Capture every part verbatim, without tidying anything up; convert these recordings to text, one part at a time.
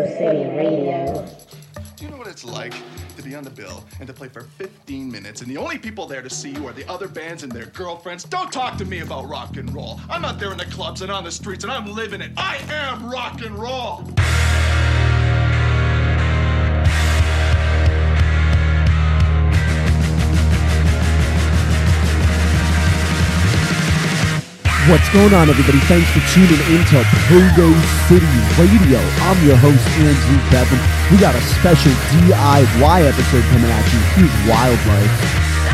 City Radio. Do you know what it's like to be on the bill and to play for fifteen minutes and the only people there to see you are the other bands and their girlfriends? Don't talk to me about rock and roll. I'm out there in the clubs and on the streets and I'm living it. I am rock and roll. What's going on, everybody? Thanks for tuning in to Pogo City Radio. I'm your host, Andrew Bevan. We got a special D I Y episode coming at you. Here's Wildlife.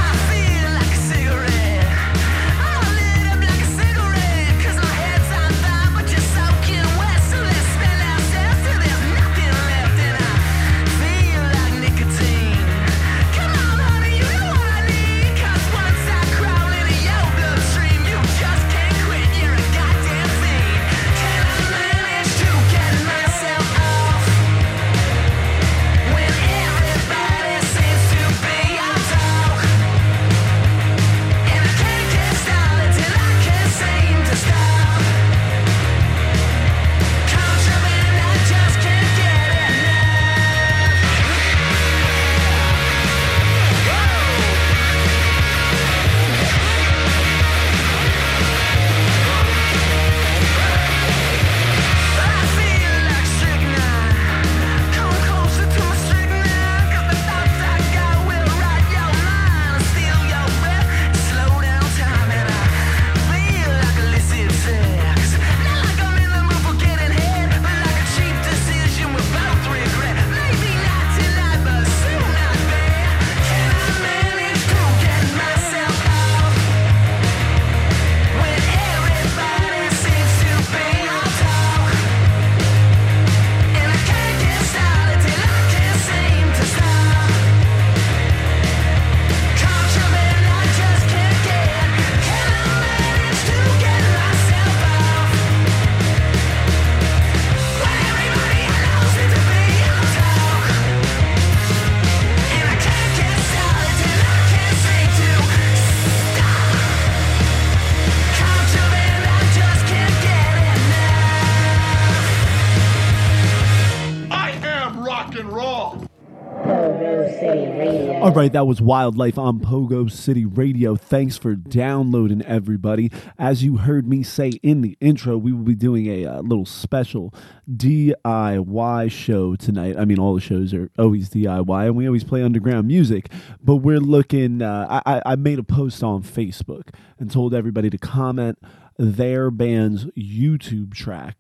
All right, that was Wildlife on Pogo City Radio. Thanks for downloading, everybody. As you heard me say in the intro, we will be doing a uh, little special D I Y show tonight. I mean, all the shows are always D I Y, and we always play underground music. But we're looking, uh, I, I made a post on Facebook and told everybody to comment their band's YouTube track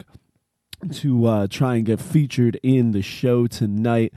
to uh, try and get featured in the show tonight.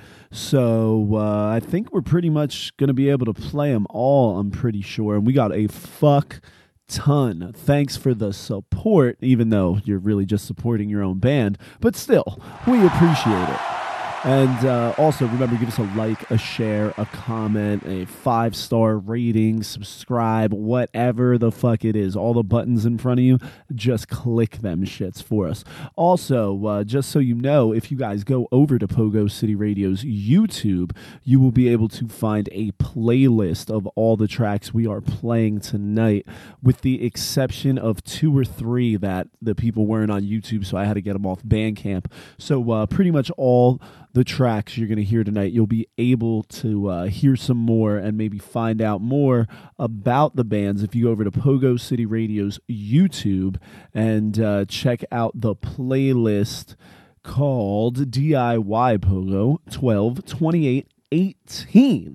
So uh, I think we're pretty much going to be able to play them all, I'm pretty sure. And we got a fuck ton. Thanks for the support, even though you're really just supporting your own band. But still, we appreciate it. And uh, also, remember, give us a like, a share, a comment, a five-star rating, subscribe, whatever the fuck it is. All the buttons in front of you, just click them shits for us. Also, uh, just so you know, if you guys go over to Pogo City Radio's YouTube, you will be able to find a playlist of all the tracks we are playing tonight, with the exception of two or three that the people weren't on YouTube, so I had to get them off Bandcamp. So uh, pretty much all the tracks you're going to hear tonight, you'll be able to uh, hear some more and maybe find out more about the bands if you go over to Pogo City Radio's YouTube and uh, check out the playlist called D I Y Pogo twelve twenty-eight eighteen.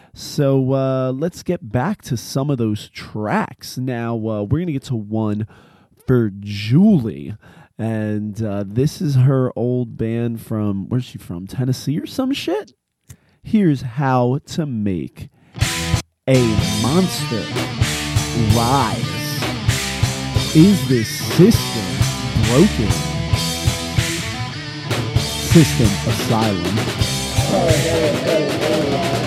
So uh, let's get back to some of those tracks. Now, uh, we're going to get to one for Julie. And uh, this is her old band from, where's she from, Tennessee or some shit? Here's How to Make a Monster Rise. Is this system broken? System Asylum.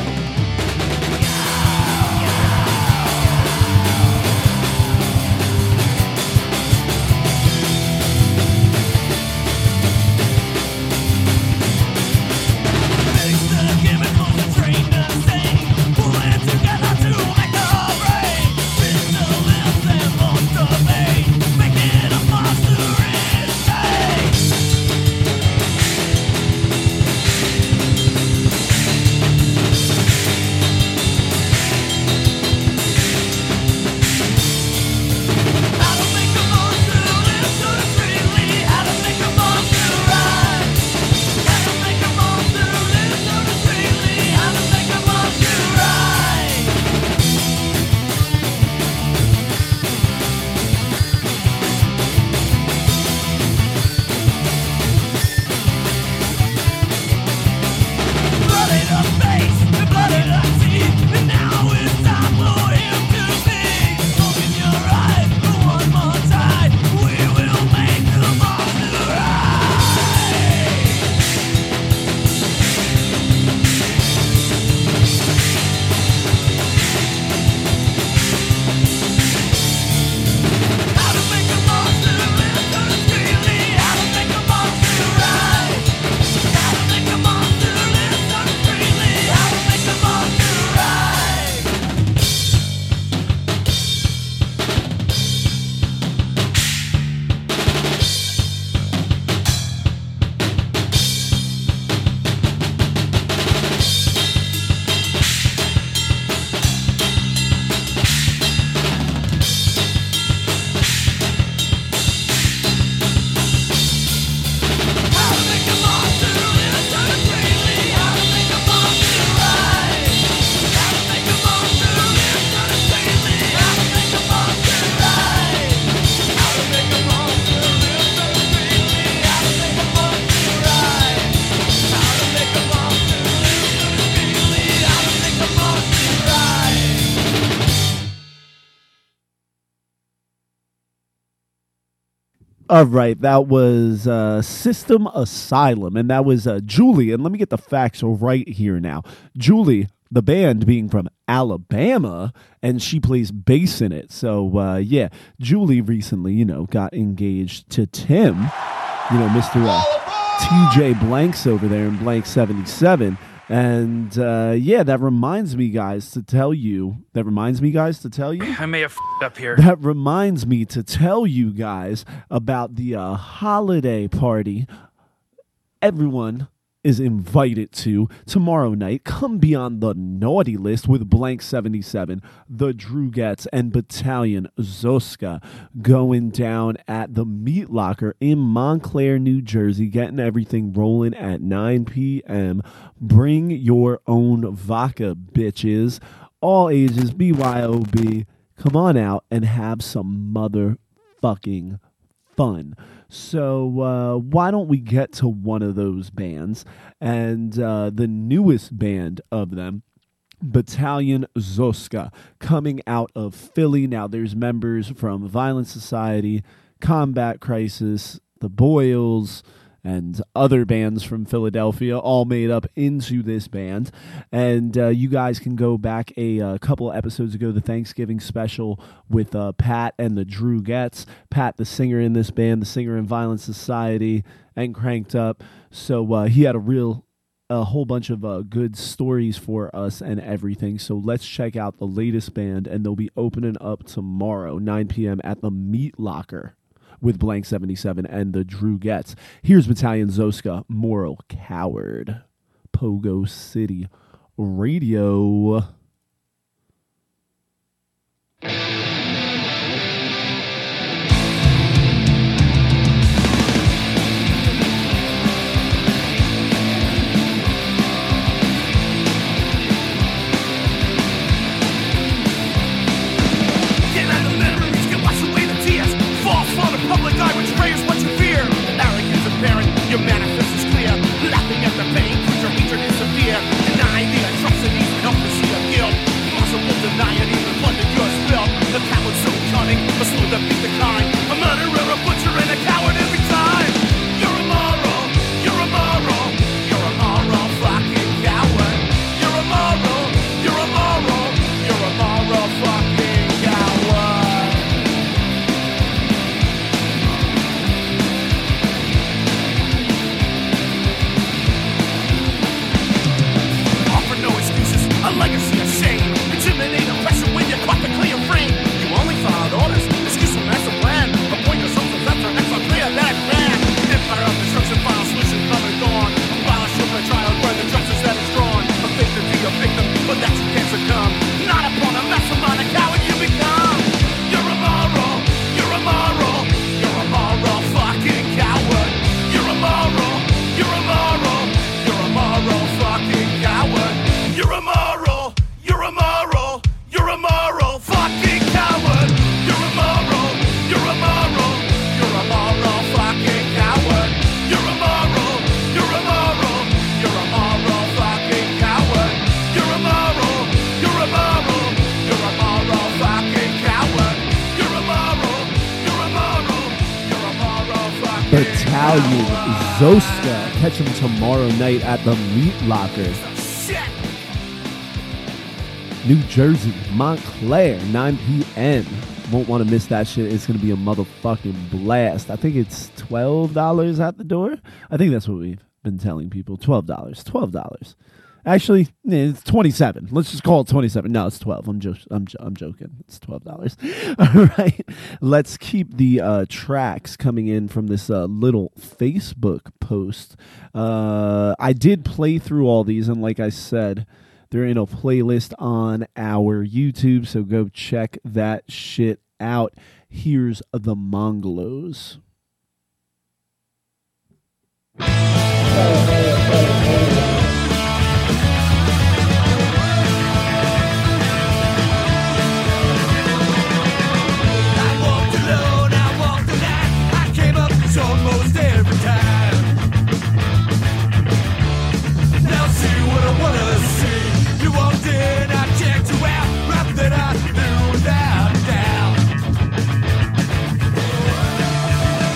All right, that was uh, System Asylum, and that was uh, Julie. And let me get the facts right here now. Julie, the band being from Alabama, and she plays bass in it. So, uh, yeah, Julie recently, you know, got engaged to Tim, you know, Mister Uh, T J Blanks over there in Blank seventy-seven. And, uh, yeah, that reminds me, guys, to tell you, that reminds me, guys, to tell you. I may have f***ed up here. That reminds me to tell you guys about the uh, holiday party everyone is invited to tomorrow night. Come be on the naughty list with Blank seventy-seven, the Drugettes, and Battalion Zoska going down at the Meat Locker in Montclair, New Jersey, getting everything rolling at nine p.m. Bring your own vodka, bitches. All ages, B Y O B. Come on out and have some motherfucking fun. So uh, why don't we get to one of those bands, and uh, the newest band of them, Battalion Zoska, coming out of Philly. Now there's members from Violent Society, Combat Crisis, The Boyles, and other bands from Philadelphia, all made up into this band. And uh, you guys can go back a, a couple episodes ago, the Thanksgiving special with uh, Pat and the Drugettes. Pat, the singer in this band, the singer in Violent Society, and Cranked Up. So uh, he had a real, a whole bunch of uh, good stories for us and everything. So let's check out the latest band, and they'll be opening up tomorrow, nine p.m. at the Meat Locker with Blank seventy-seven and the Drugettes. Here's Battalion Zoska, Moral Coward. Pogo City Radio. Public eye, which prays what you fear. Arrogance apparent, your manifest is clear. Laughing at the pain, put your hatred in severe. Deny the atrocities, helplessly of guilt. Possible deny it, even blood that you're spilled. The coward so cunning, but slow to beat the kind. A murderer, a butcher, and a coward every time. You're immoral, you're immoral, you're a moral fucking coward. You're immoral, you're immoral, you're a moral fucking coward. A legacy of shame, intimidate, oppression when you're caught the clear frame. You only followed orders, excuse from master plan. Appoint yourself as after extra clear that man. Empire of destruction, final solution come and gone. Abolish your trial, burn the justice that is drawn. A faith to be a victim, but that you can't succumb. Not upon a mastermind, a coward you become. You're immoral, you're immoral, you're a moral fucking coward. You're immoral, you're immoral, you're a moral fucking coward. You're immoral, you're immoral, you're a moral fucking coward. You're immoral, you're immoral, you're a moral fucking coward. You're immoral, you're immoral, you're a moral fucking coward. You're immoral, you're immoral, you're a moral fucking coward. You're immoral, you're immoral, you're a moral fucking Battalion Zoska. Catch them tomorrow night at the Meat Locker. New Jersey, Montclair, nine p.m. Won't want to miss that shit. It's going to be a motherfucking blast. I think it's twelve dollars at the door. I think that's what we've been telling people. twelve dollars. twelve dollars. Actually, it's twenty-seven. Let's just call it twenty-seven. No, it's twelve. I'm, jo- I'm, jo- I'm joking. It's twelve dollars. All right. Let's keep the uh, tracks coming in from this uh, little Facebook post. Uh, I did play through all these, and like I said, they're in a playlist on our YouTube, so go check that shit out. Here's the Mongolos. Almost every time. Now see what I wanna see. You walked in, I checked you out. Right that I knew without doubt.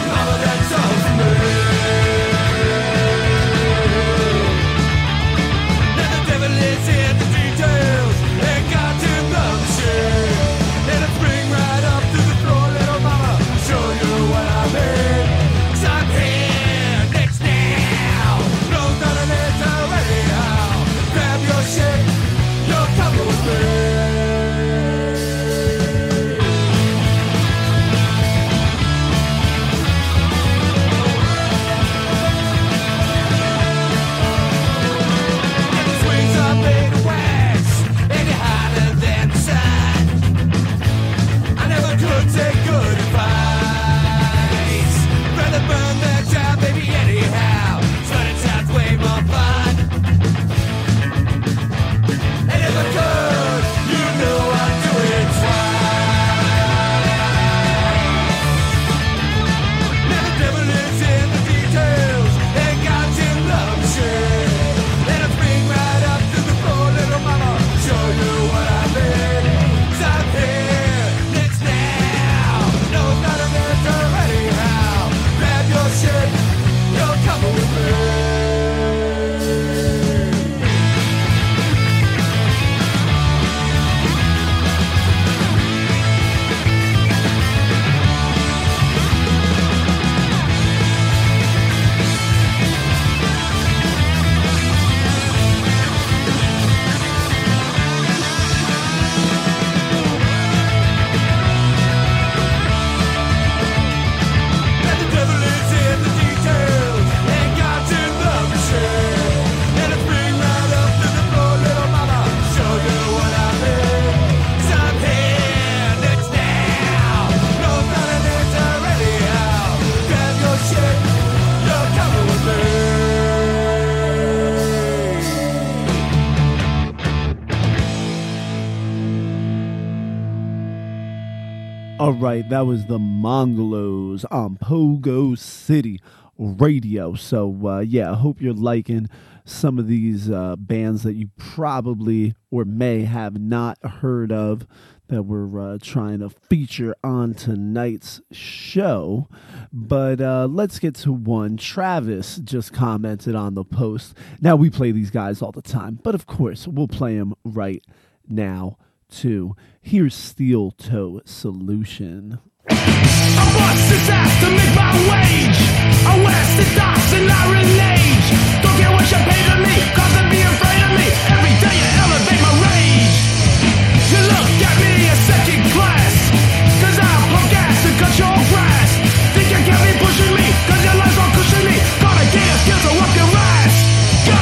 All right, that was the Mongolos on Pogo City Radio. So, uh, yeah, I hope you're liking some of these uh, bands that you probably or may have not heard of that we're uh, trying to feature on tonight's show. But uh, let's get to one. Travis just commented on the post. Now, we play these guys all the time, but of course, we'll play them right now, too. Here's Steel Toe Solution. I bust this ass to make my wage. I west the docks and I rage. Don't care what you pay to me, cause to be afraid of me. Every day you elevate my rage. You look at me as second class, cause I pump gas and cut your grass. Think you can't be pushing me, cause your life's all cushion me. Gotta get your skills to work your ass. Go!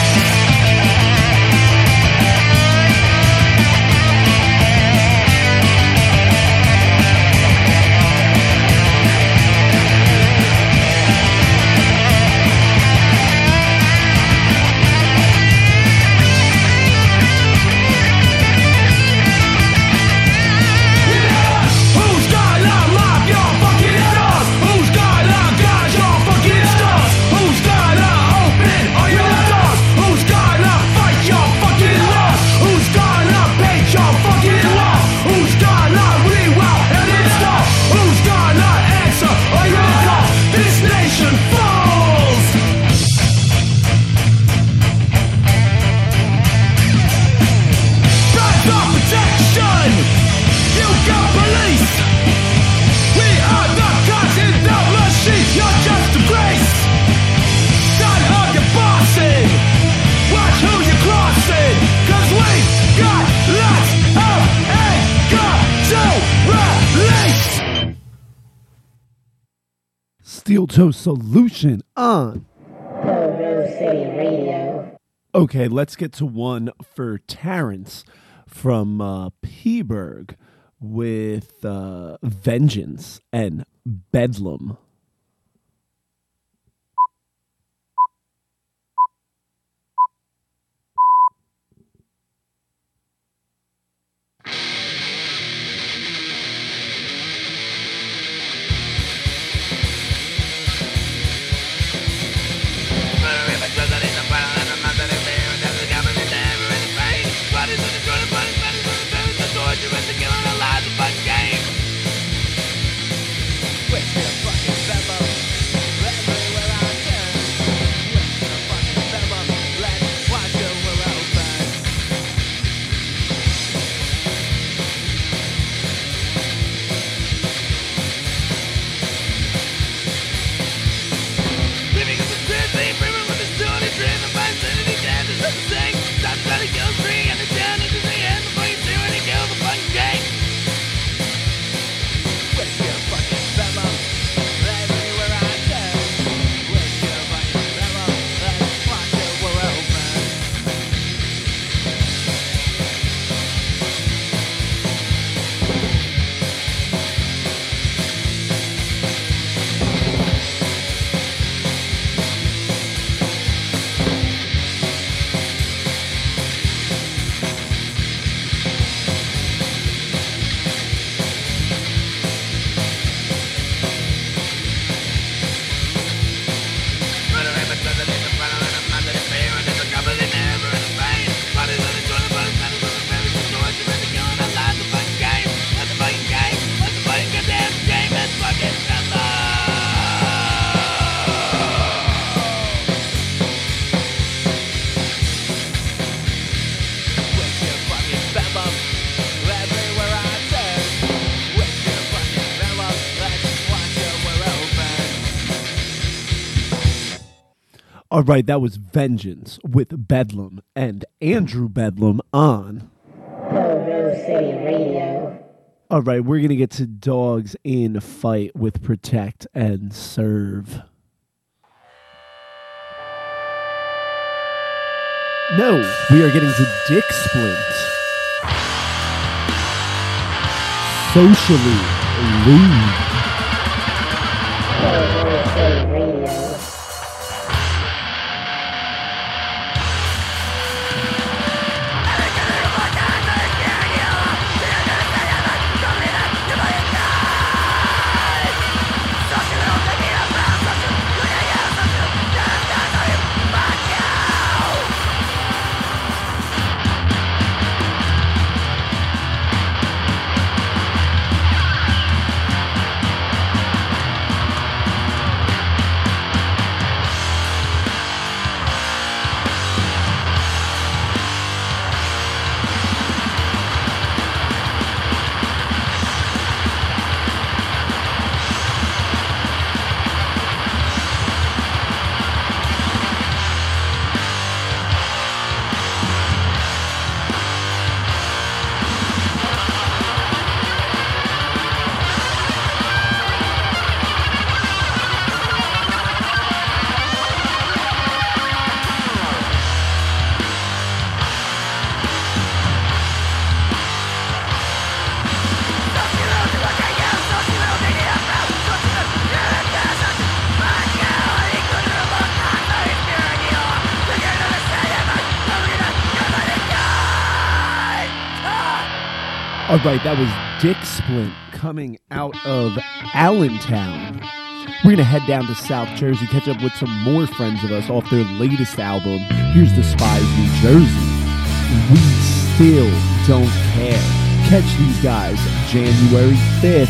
Steel Toe Solution on Pogo City Radio. Okay, let's get to one for Terrence from uh, Peaburg with uh, Vengeance and Bedlam. All right, that was Vengeance with Bedlam and Andrew Bedlam on Pogo City Radio. All right, we're going to get to Dogs in Fight with Protect and Serve. No, we are getting to Dick Splint. Socially Lewd. Pogo City Radio. Come All right, that was Dick Splint coming out of Allentown. We're going to head down to South Jersey, catch up with some more friends of us off their latest album. Here's Despise New Jersey. We Still Don't Care. Catch these guys January fifth.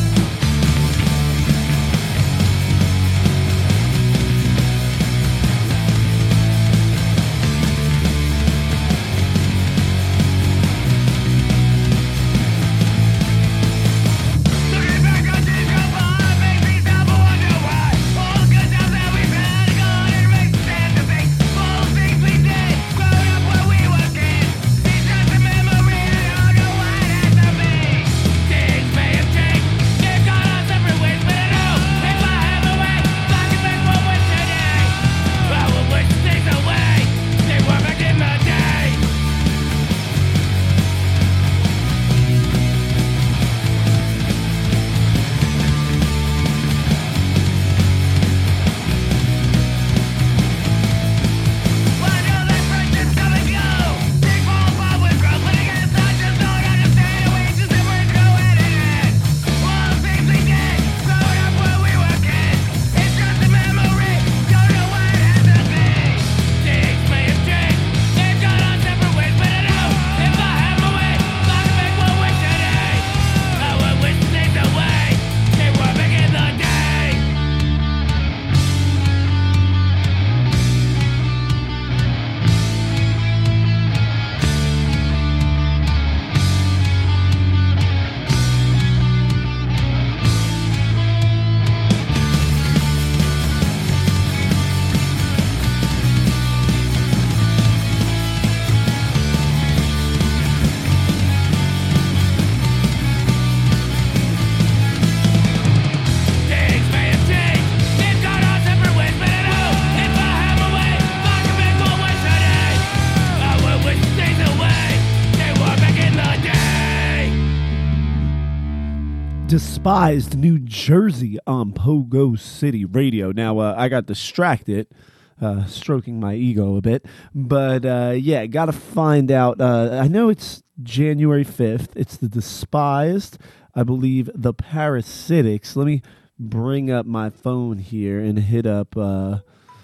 Despised New Jersey on Pogo City Radio. Now, uh, I got distracted, uh, stroking my ego a bit, but uh, yeah, got to find out. Uh, I know it's January fifth. It's the Despised, I believe, the Parasitics. Let me bring up my phone here and hit up uh,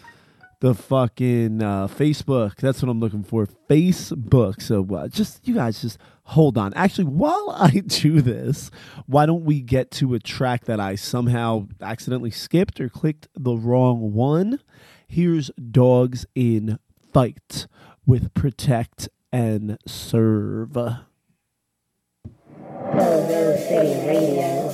the fucking uh, Facebook. That's what I'm looking for. Facebook. So uh, just, you guys just hold on. Actually, while I do this, why don't we get to a track that I somehow accidentally skipped or clicked the wrong one? Here's Dogs in Fight with Protect and Serve. Pogo City Radio.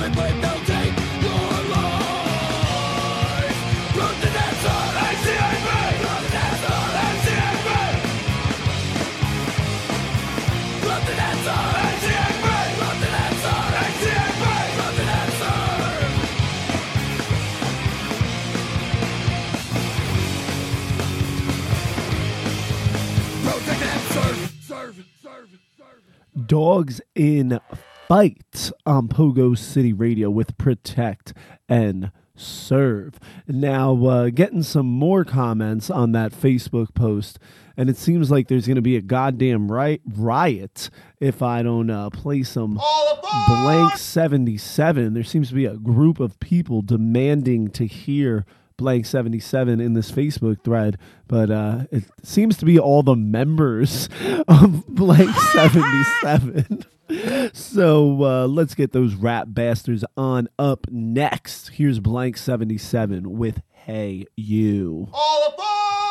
Dogs in Fight on Pogo City Radio with Protect and Serve. Now, uh, getting some more comments on that Facebook post, and it seems like there's going to be a goddamn ri- riot if I don't uh, play some Blank seventy-seven. There seems to be a group of people demanding to hear Blank seventy-seven in this Facebook thread, but uh, it seems to be all the members of Blank seventy-seven. So uh, let's get those rap bastards on up next. Here's Blank seventy-seven with Hey You. All aboard!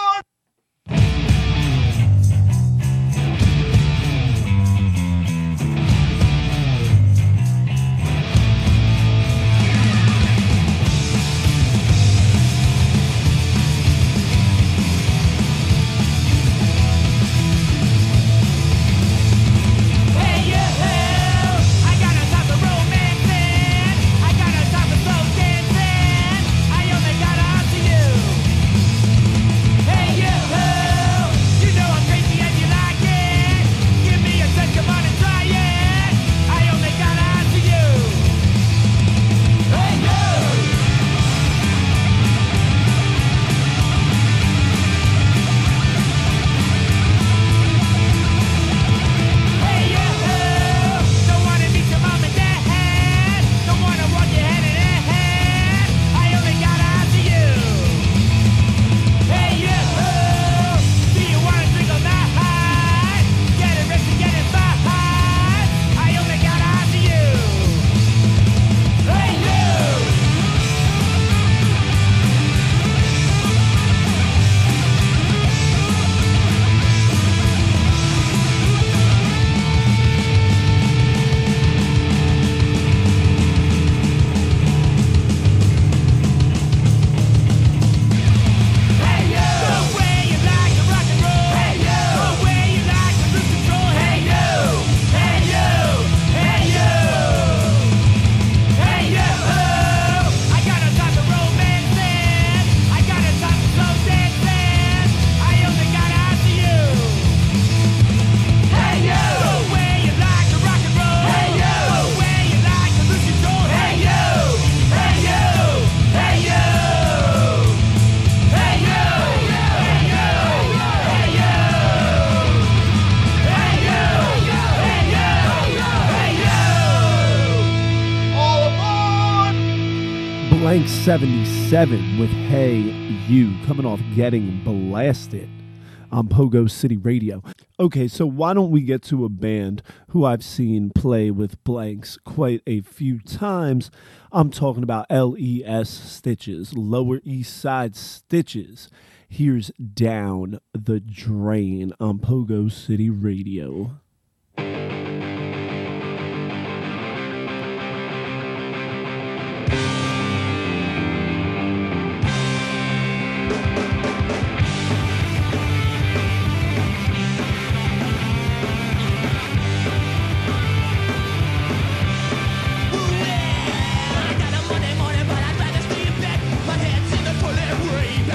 Blank seventy-seven with Hey You, coming off Getting Blasted on Pogo City Radio. Okay, so why don't we get to a band who I've seen play with Blanks quite a few times. I'm talking about L E S Stitches, Lower East Side Stitches. Here's Down the Drain on Pogo City Radio.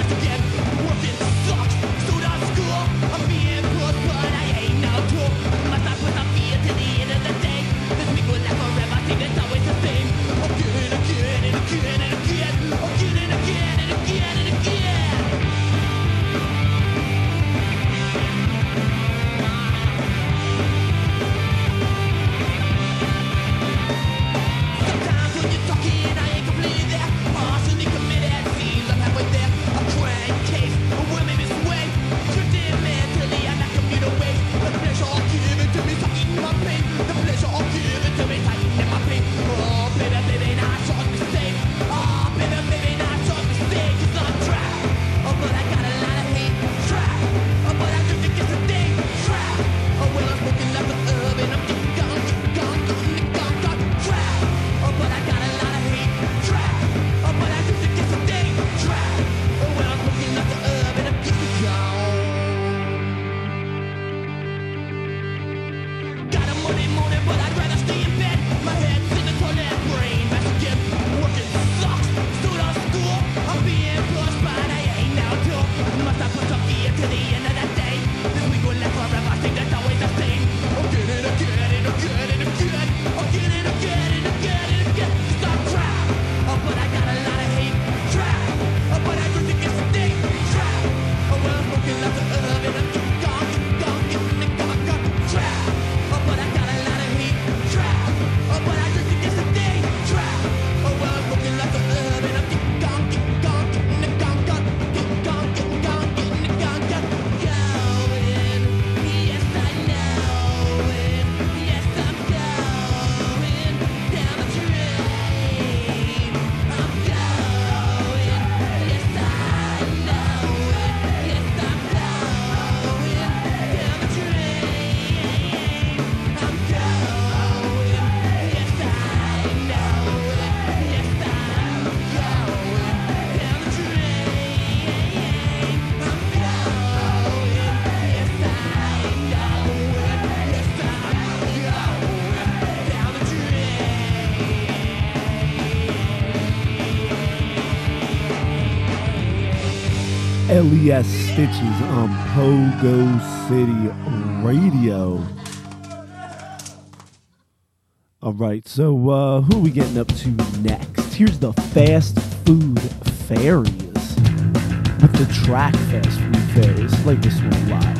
Working sucks, so that's cool. I'm being put, but I ain't no tool. L E S Stitches on Pogo City Radio. All right, so uh, who are we getting up to next? Here's the Fast Food Fairies with the track Fast Food Fairies. Play this one live.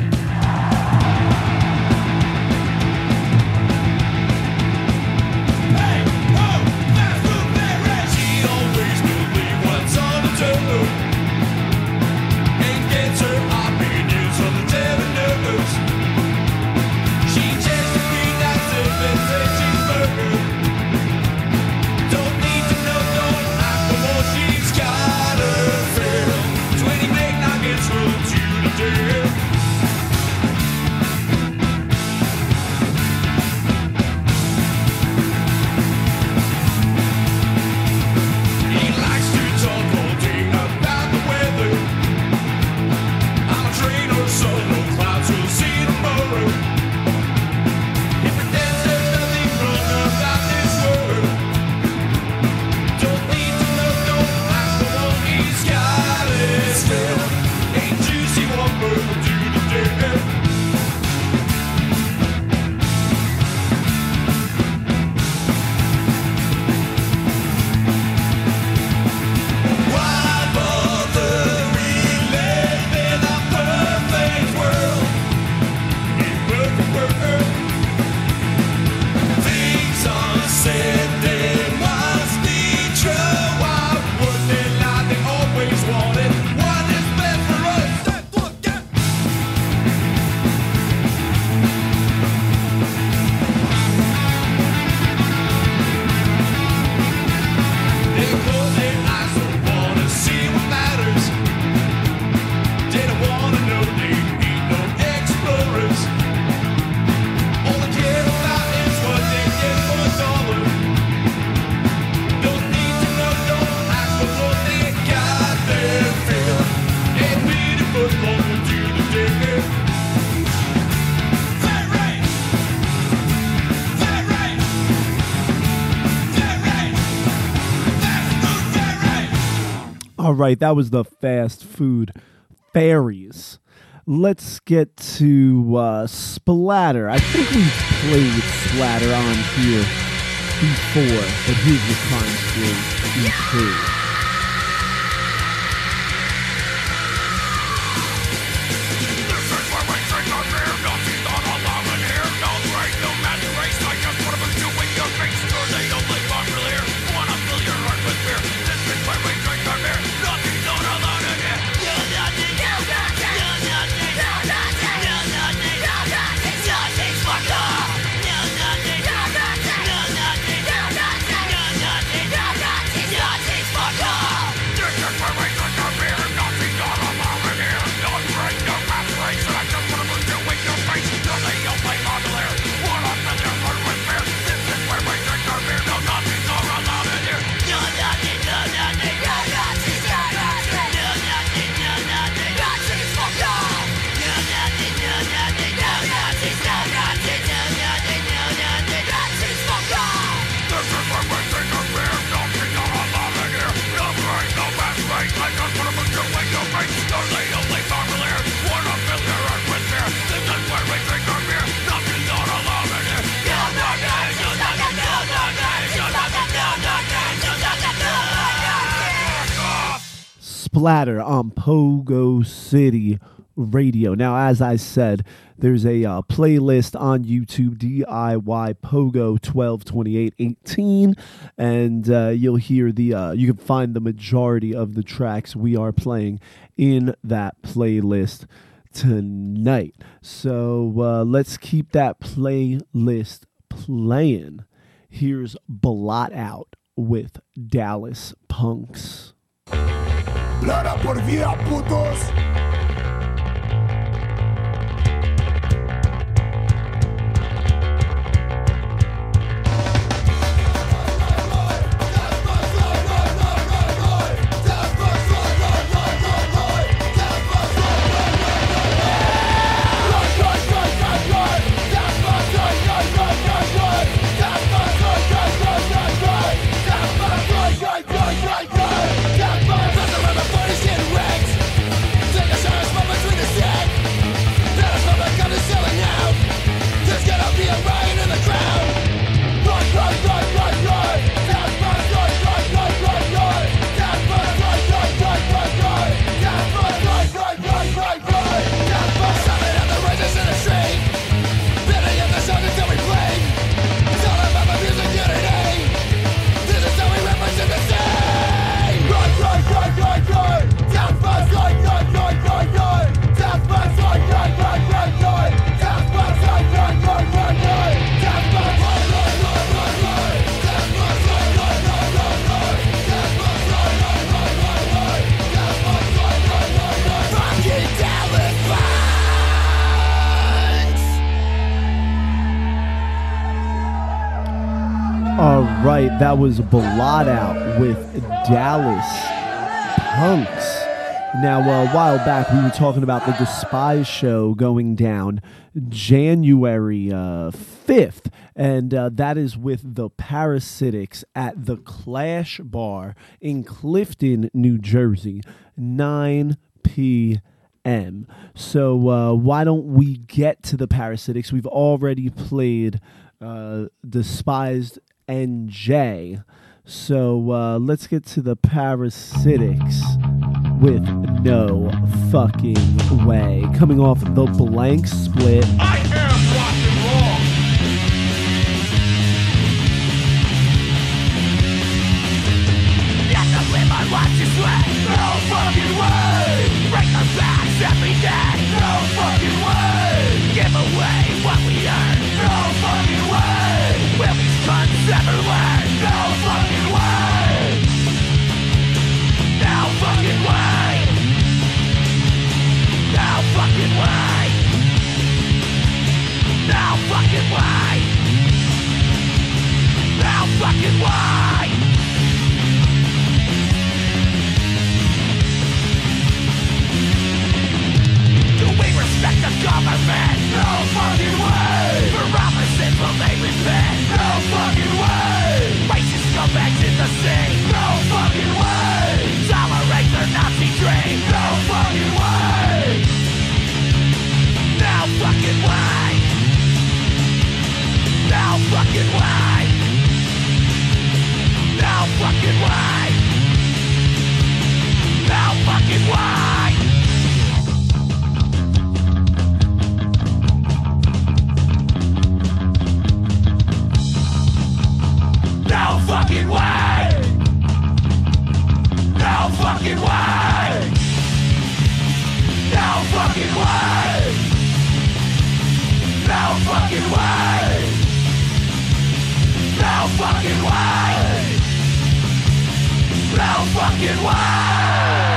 All right, that was the Fast Food Fairies. Let's get to uh, Splatter. I think we've played Splatter on here before, but here's the Crime Spree E P. Splatter on Pogo City Radio. Now, as I said, there's a uh, playlist on YouTube, D I Y Pogo twelve twenty-eight eighteen, and uh, you'll hear the, uh, you can find the majority of the tracks we are playing in that playlist tonight. So uh, let's keep that playlist playing. Here's Blot Out with Dallas Punks. Lara por vida, putos. Take All right, that was Blot Out with Dallas Punks. Now, uh, a while back, we were talking about the Despise show going down January uh, fifth, and uh, that is with the Parasitics at the Clash Bar in Clifton, New Jersey, nine p.m. So uh, why don't we get to the Parasitics? We've already played uh, Despised N J. So uh, let's get to the Parasitics with No Fucking Way. Coming off the Blank Split. I am rock and roll. Yet to live my life this way. No fucking way. Break our backs every day. No fucking way. Give away what we earn. No fucking way. Will these cunts ever learn? No fucking way. No fucking way. No fucking way. No fucking way. No fucking way. Do we respect the government? No fucking way. For promises will they repent? No fucking way. Racist scumbags in the sea? No fucking way. Tolerate their Nazi dream? No fucking way. No fucking way. No fucking way. No fucking way. No fucking way. No fucking way! No fucking way! No fucking way! No fucking way! No fucking way! No fucking way!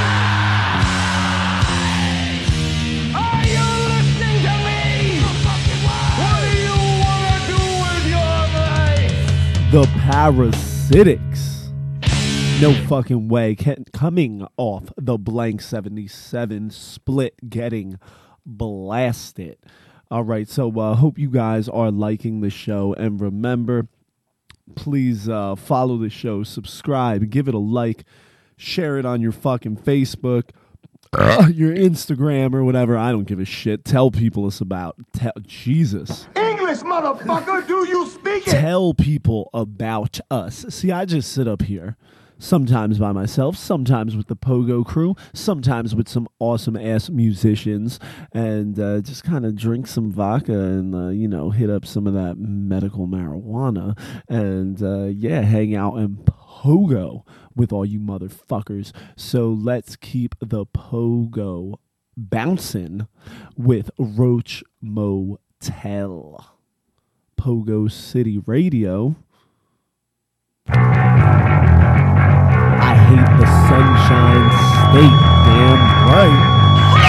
Are you listening to me? What do you want to do with your life? The Parasitics. No Fucking Way. Ca- Coming off the Blank seventy-seven split, getting blasted. All right, so uh, hope you guys are liking the show. And remember, please uh, follow the show, subscribe, give it a like, share it on your fucking Facebook, uh, your Instagram or whatever. I don't give a shit. Tell people it's about. Tell Jesus. English, motherfucker, do you speak it? Tell people about us. See, I just sit up here, sometimes by myself, sometimes with the Pogo crew, sometimes with some awesome ass musicians, and uh, just kind of drink some vodka and, uh, you know, hit up some of that medical marijuana and, uh, yeah, hang out and Pogo with all you motherfuckers. So let's keep the Pogo bouncing with Roach Motel. Pogo City Radio. I hate the Sunshine State, damn right.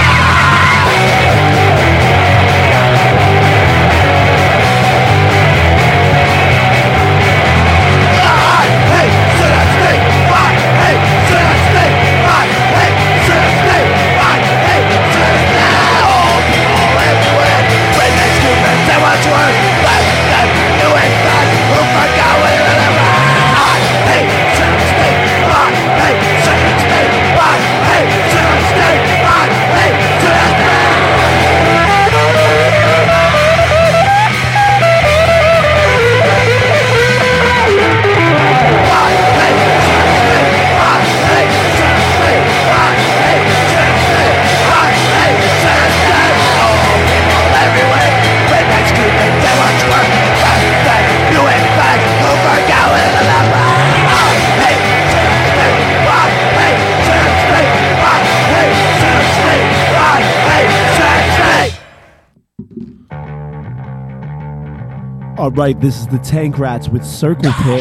All right, this is the Tank Rats with Circle Pit.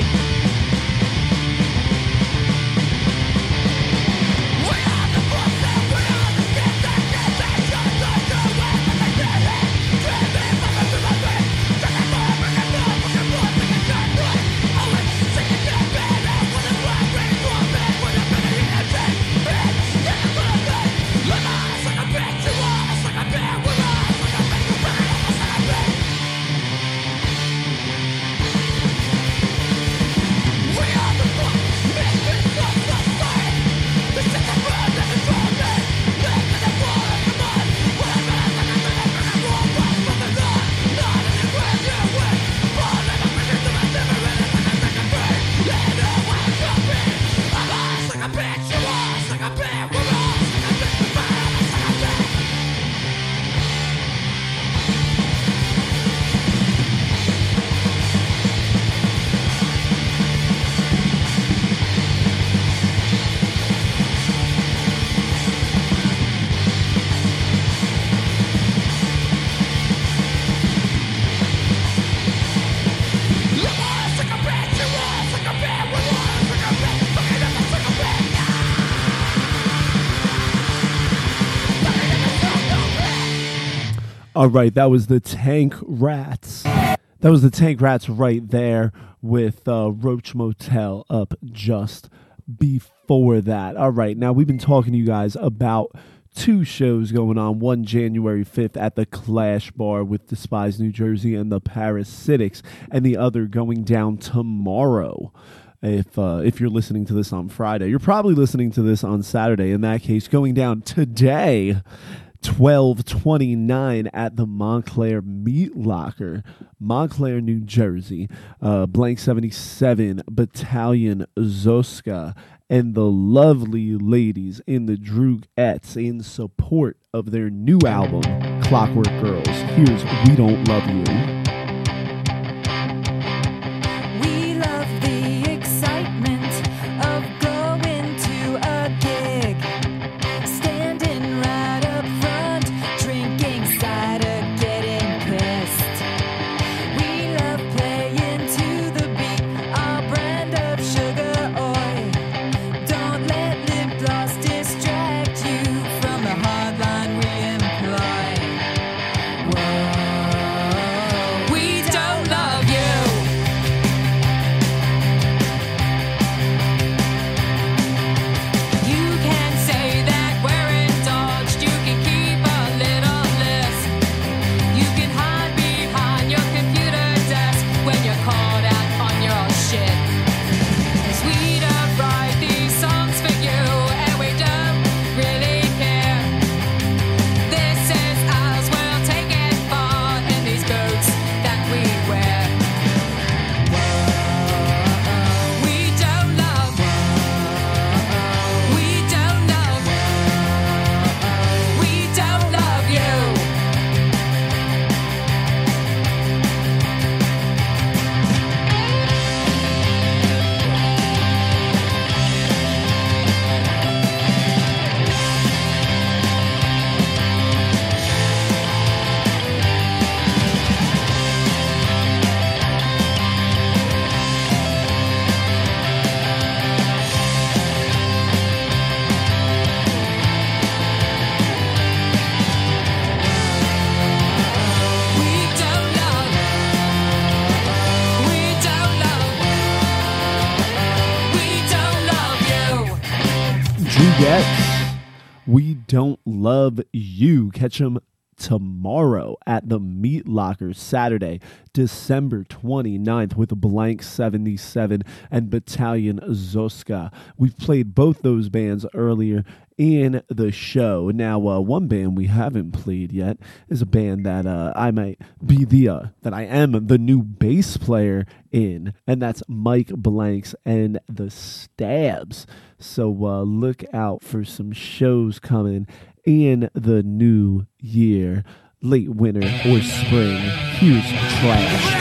All right, that was the Tank Rats. That was the Tank Rats right there with uh, Roach Motel up just before that. All right, now we've been talking to you guys about two shows going on. One January fifth at the Clash Bar with Despise New Jersey and the Parasitics, and the other going down tomorrow. If uh, if you're listening to this on Friday, you're probably listening to this on Saturday. In that case, going down today, twelve twenty-nine at the Montclair Meat Locker, Montclair, New Jersey. Uh, Blank seventy-seven Battalion Zoska and the lovely ladies in the Drugettes in support of their new album, Clockwork Girls. Here's We Don't Love You. We love the excitement of going to a gig, standing right up front, drinking cider, getting pissed. We love playing to the beat, our brand of sugar oil. Don't let lip gloss distract you from the hard line we employ. Whoa, we don't love you. You can say that we're indulged. You can keep a little list. You can hide behind your computer desk when you're called out on your shit. 'Cause we don't write these songs for you, and we don't really care. This is ours, we'll take it far in these boots that we wear. We don't love. We don't love. We don't love you. We don't love. We don't love. We don't love you. Drugettes, We Don't Love You. Catch them tomorrow at the Meat Locker, Saturday, December twenty-ninth, with Blank seventy-seven and Battalion Zoska. We've played both those bands earlier in the show. Now, uh, one band we haven't played yet is a band that uh, I might be the, uh, that I am the new bass player in, and that's Mike Blanks and the Stabs. So uh, look out for some shows coming in the new year, late winter or spring. Here's Trash.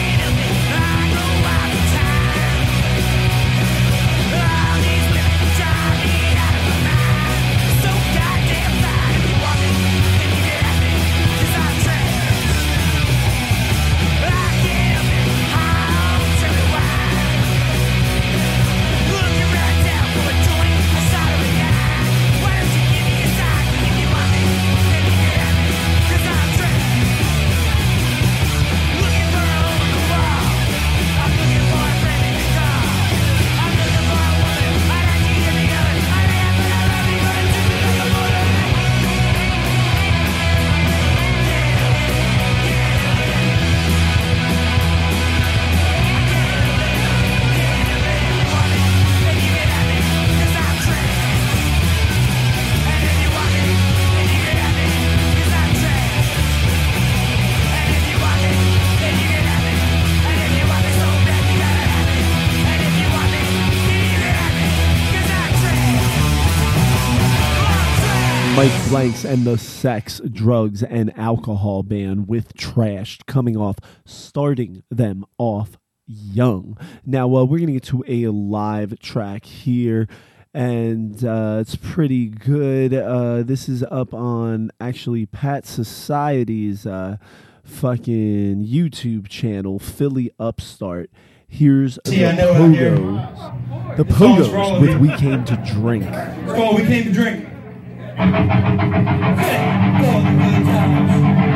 Mike Blanks and the Sex, Drugs, and Alcohol Band with Trashed, coming off, starting them off young. Now, uh, we're going to get to a live track here, and uh, it's pretty good. Uh, this is up on, actually, Pat Society's uh, fucking YouTube channel, Philly Upstart. Here's the See, I know I'm here. Pogos. The This song's for all Pogos of with you. We Came to Drink. It's called We Came to Drink. Hey, all the good times. Drink.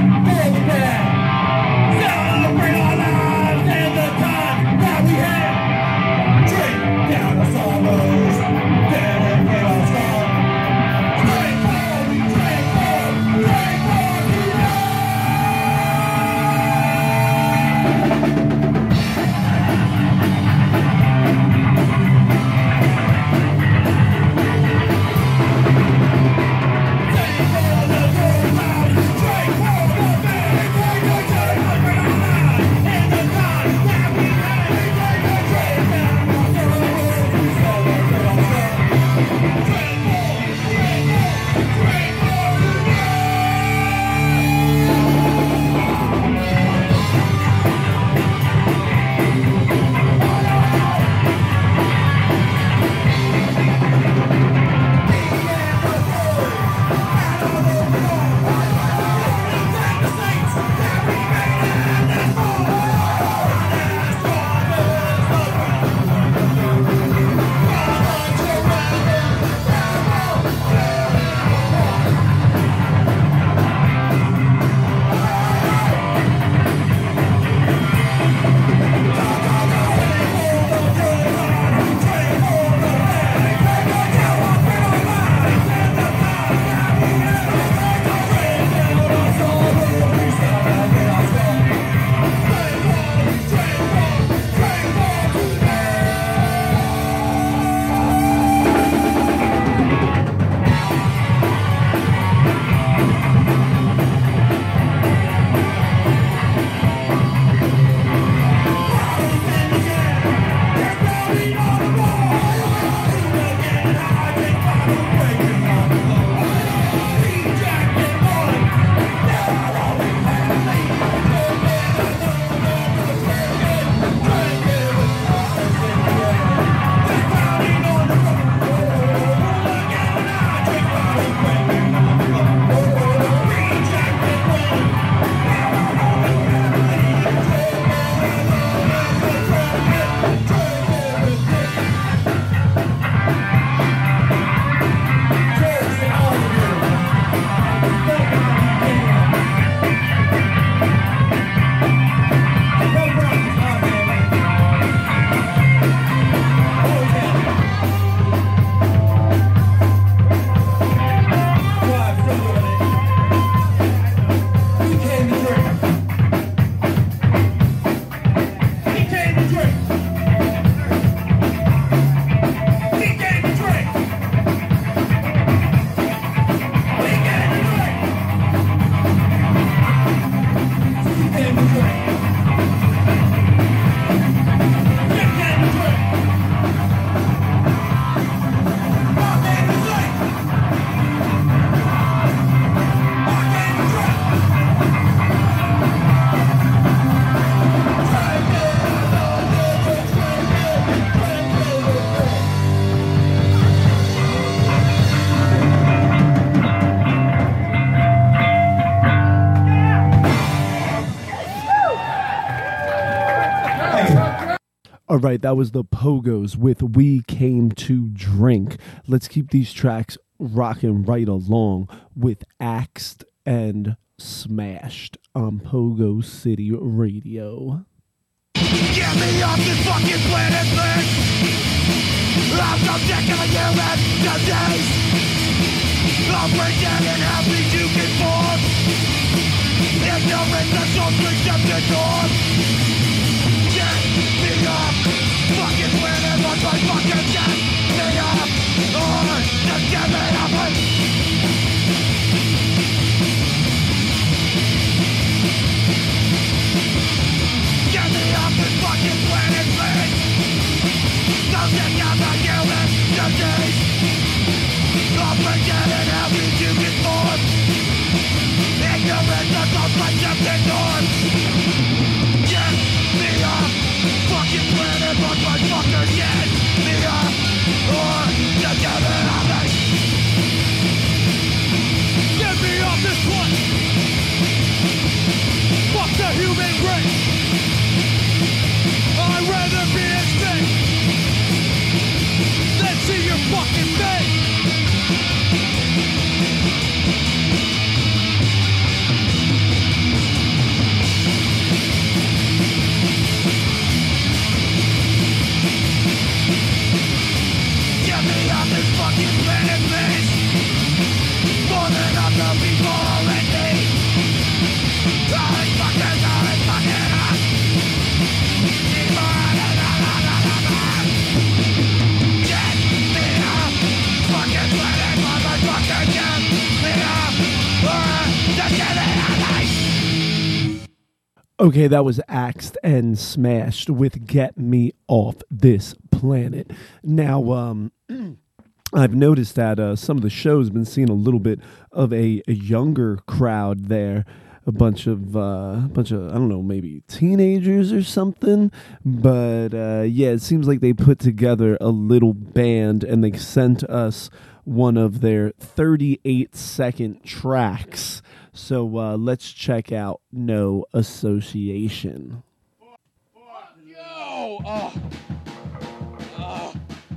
All right, that was the Pogos with We Came to Drink. Let's keep these tracks rocking right along with Axed and Smashed on Pogo City Radio. Get me off this fucking planet, bitch! I'm so sick of human disease! I'll break down and happy to conform! Ignorance and self-accepted norm! Get me off fucking planet, on my fucking get me off! Or just get me off it! Get me off this fucking planet, please! Don't take out the human disease! I'll break down and happy to conform! Ignorance and self-accepted norm! Get me off fucking planet, motherfucker! Get me off! Or just get me off it! Get me off this place! Fuck the human race! I'd rather be extinct than see your fucking face! Okay, that was Axed and Smashed with Get Me Off This Planet. Now, um, I've noticed that uh, some of the shows been seeing a little bit of a, a younger crowd there. A bunch of, uh, bunch of, I don't know, maybe teenagers or something. But uh, yeah, it seems like they put together a little band and they sent us one of their thirty-eight second tracks. So uh, let's check out No Association. Yo! Oh. Oh.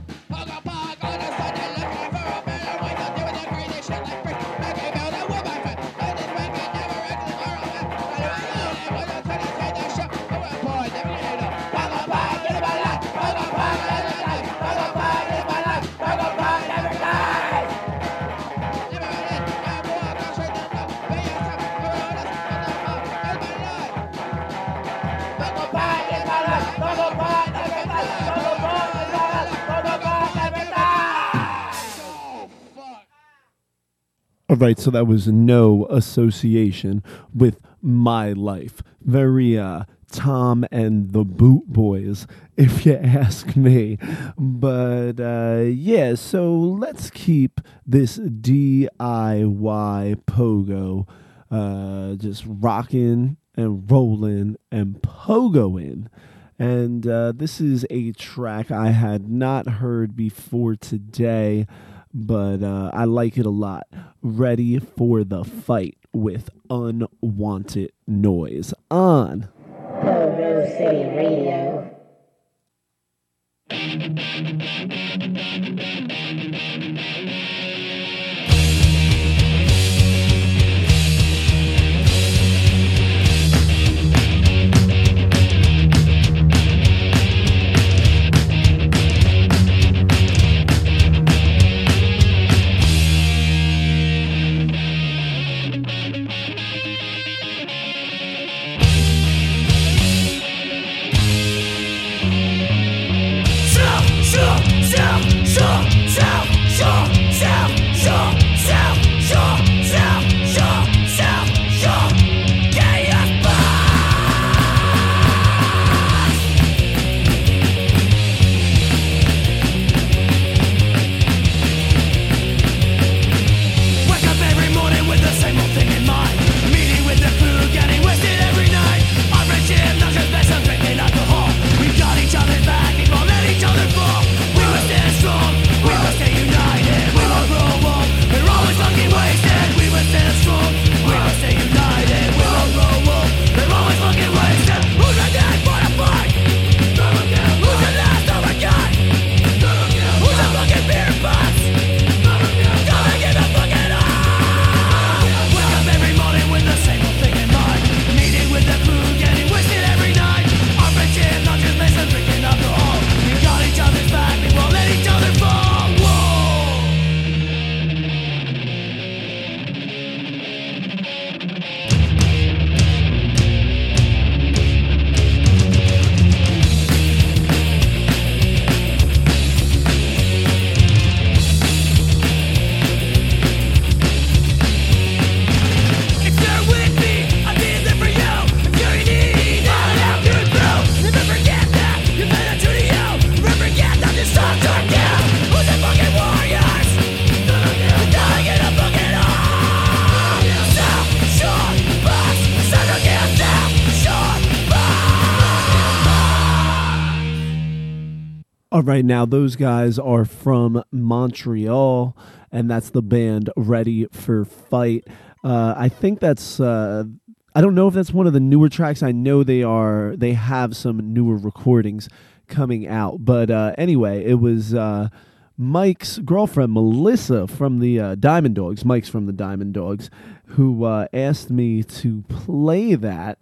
All right, so that was No Association with My Life. Very uh, Tom and the Boot Boys, if you ask me. But uh, yeah, so let's keep this D I Y pogo uh, just rocking and rolling and pogoing. And uh, this is a track I had not heard before today, but uh, I like it a lot. Ready for the Fight with Unwanted Noise on Pogo City Radio. All right, now those guys are from Montreal, and that's the band Ready for Fight. Uh, I think that's, uh, I don't know if that's one of the newer tracks. I know they are, they have some newer recordings coming out. But uh, anyway, it was uh, Mike's girlfriend, Melissa, from the uh, Diamond Dogs, Mike's from the Diamond Dogs, who uh, asked me to play that.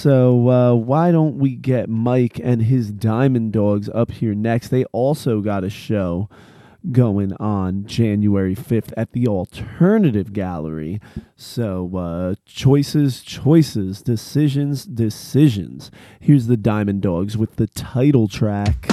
So uh, why don't we get Mike and his Diamond Dogs up here next? They also got a show going on January fifth at the Alternative Gallery. So uh, choices, choices, decisions, decisions. Here's the Diamond Dogs with the title track.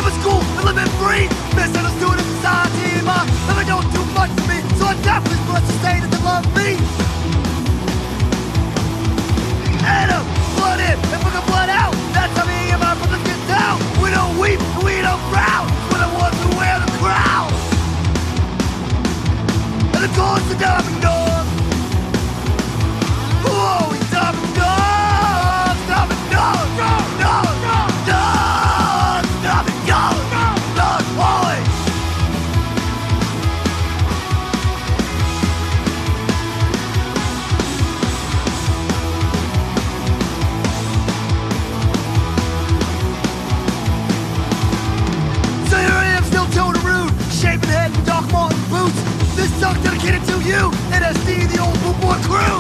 Skip a school and living free. Misunderstood in society, ma. Never don't do much for me, so I definitely blessed to say that they love me. Adam, blood in and put the blood out. That's how me and my brothers get down. We don't weep and we don't frown. We're the ones who wear the crown. And the call's the diamond dog. Whoa, he's diamond dog. Diamond dog. Dog, dog, dog. Diamond dog. Dog, boy. So here I am, still towing a rude, shaving head and Doc Martin boots. This song's dedicated to you, and S D, the old Boot Boy crew.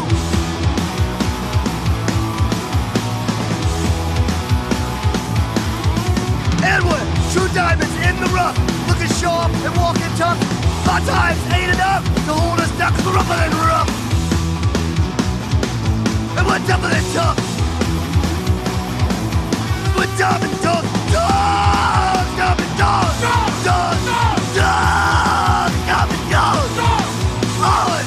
Edward, true diamonds in the rough, looking sharp and walking tough. Hard times ain't enough to hold us down, cause we're rougher than rough. And we're tougher than tough. We're diamond dogs, dogs, diamond dogs, dogs, dogs, dogs, diamond dogs, dogs.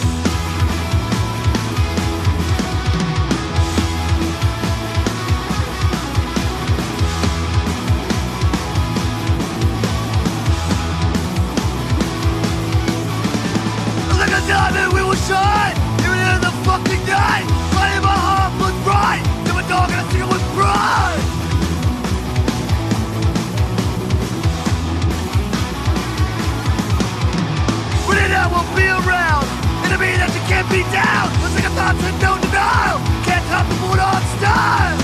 Like a diamond we will shine, even in the fucking night. Fighting my heart with pride, to my dog and I sing it with pride. When it out, we'll be around. It'll mean that you can't be down. Let's take a thoughts and no denial. Can't top the Bulldog style.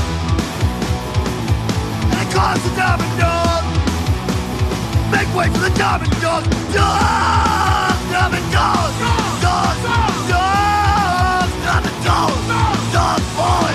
And it calls the diamond dog. Make way for the diamond dog. Dog! Diamond dog! Dog! Dog! Diamond dog! Dog boy!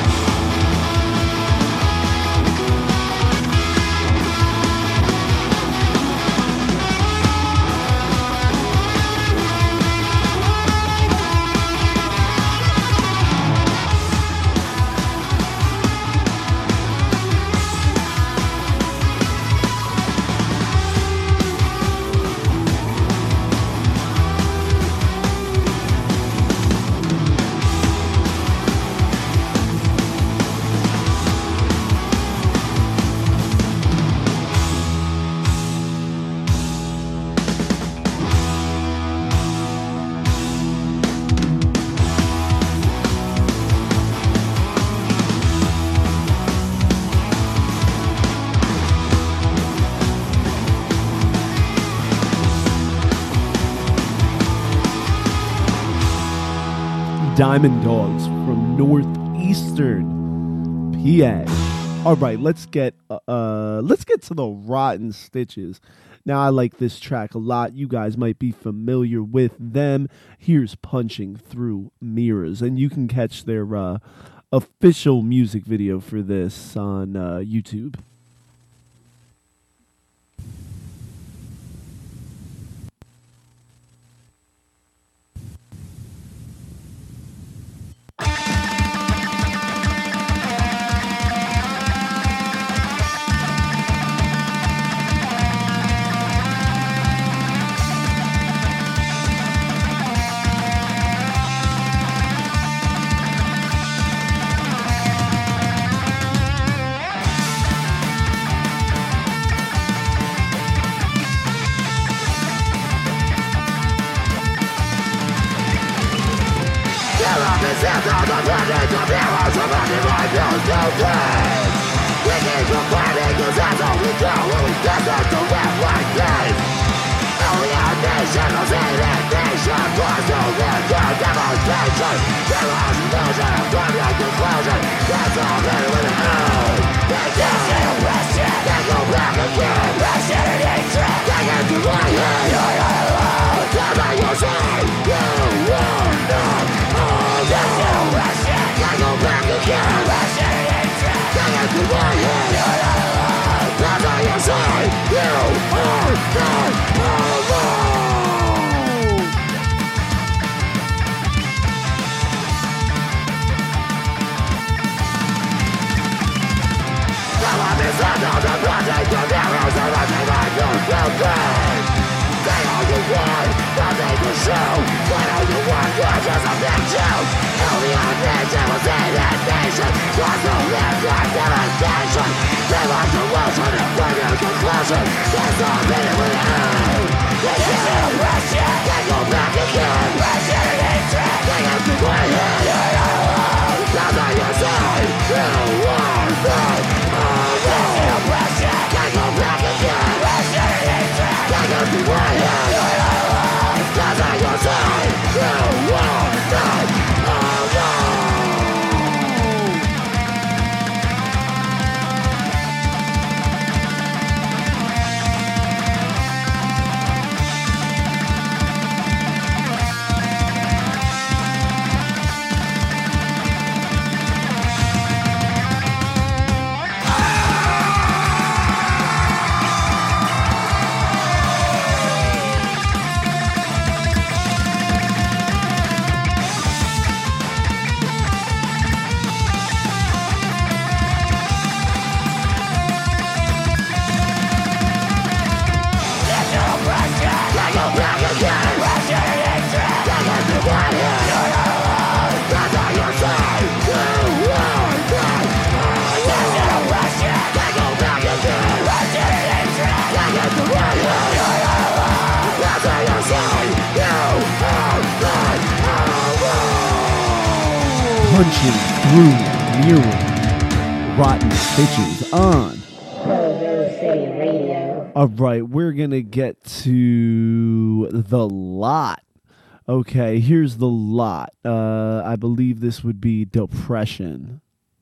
Diamond Dogs from Northeastern P A. All right, let's get uh, uh let's get to the Rotten Stitches. Now, I like this track a lot. You guys might be familiar with them. Here's Punching Through Mirrors, and you can catch their uh, official music video for this on uh, YouTube. Come on, Punching through mirror rotten bitches on Pogo City Radio. All right, we're gonna get to the lot. Okay, here's the lot. Uh, I believe this would be Depression.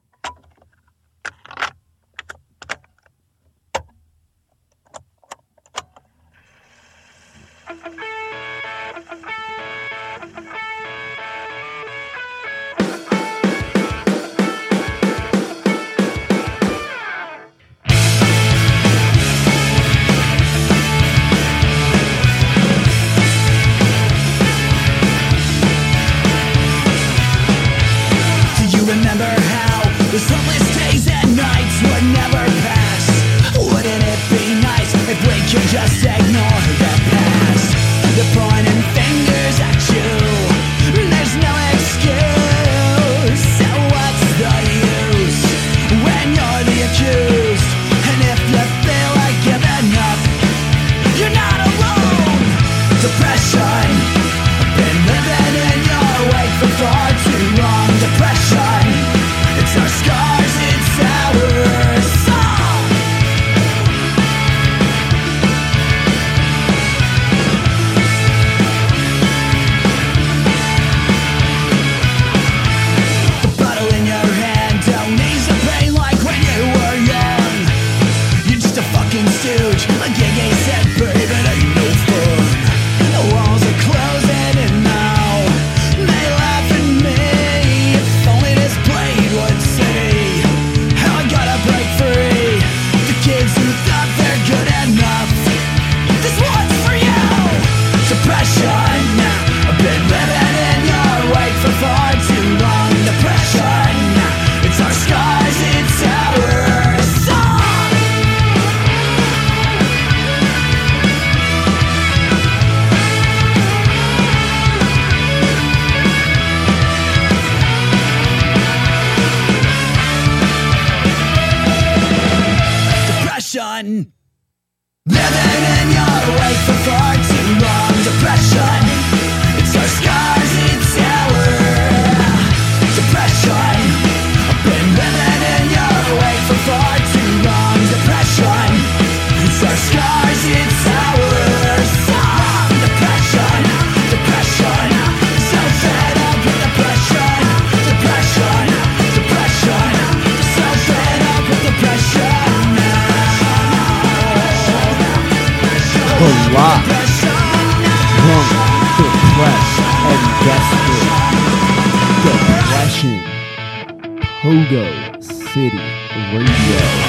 Just ignore the past. They're pointing fingers at you. There's no excuse. So what's the use when you're the accused? And if you feel like giving up, you're not alone. Depression, been living in your wake for far too long. Depression, it's our scars, it's our song. Stooge, a gig ain't set, baby, it ain't no fun. The walls are closing and now they laugh at me. If only this blade would see how I gotta break free. The kids who thought they're good enough, this one's for you. Depression, I've been living in your wake for far too long. Depression, it's our scars, it's our song. Depression, living in your wake for far too long. Depression, it's our scars, it's our depression. I've been living in your wake for far too long. Depression, it's our scars, it's our song. Depression, depression, so fed up with depression. Depression, depression, so fed up with depression. The lot. Drunk, depressed, and desperate. Depression. Pogo City Radio.